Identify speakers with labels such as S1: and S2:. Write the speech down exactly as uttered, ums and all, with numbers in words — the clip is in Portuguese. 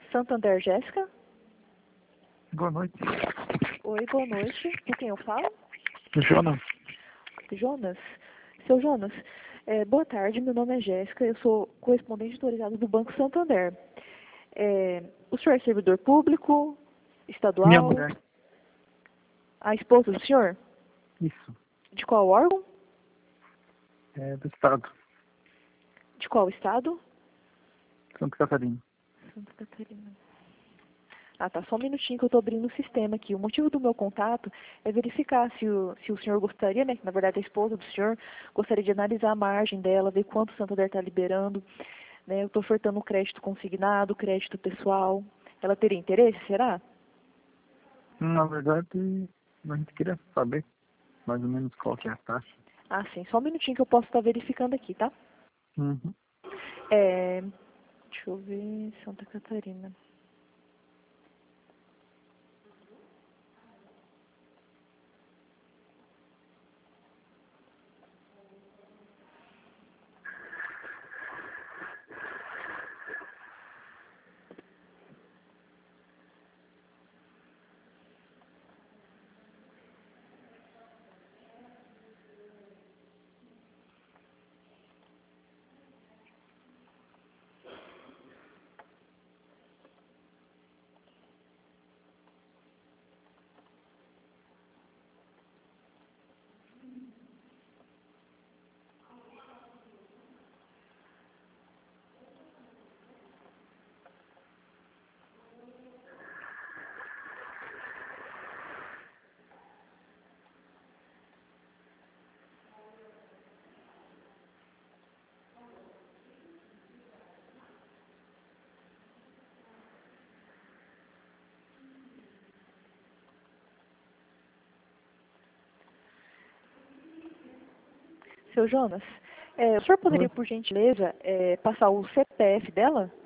S1: Santander, Jéssica.
S2: Boa noite.
S1: Oi, boa noite. Com quem eu falo?
S2: Jonas.
S1: Jonas? Seu Jonas, é, boa tarde, meu nome é Jéssica, eu sou correspondente autorizado do Banco Santander. É, o senhor é servidor público, estadual?
S2: Minha mulher.
S1: A esposa do senhor?
S2: Isso.
S1: De qual órgão?
S2: É do estado.
S1: De qual estado?
S2: Santa Catarina.
S1: Santa Catarina. Ah, tá. Só um minutinho que eu estou abrindo o sistema aqui. O motivo do meu contato é verificar se o, se o senhor gostaria, né, que na verdade a esposa do senhor, gostaria de analisar a margem dela, ver quanto o Santander está liberando. Né, eu estou ofertando crédito consignado, crédito pessoal. Ela teria interesse, será?
S2: Na verdade, a gente queria saber mais ou menos qual que é a taxa.
S1: Ah, sim. Só um minutinho que eu posso estar verificando aqui, tá?
S2: Uhum.
S1: É, deixa eu ver, Santa Catarina. Seu Jonas, é, o senhor poderia,
S2: Oi.
S1: por gentileza, é, passar o C P F dela?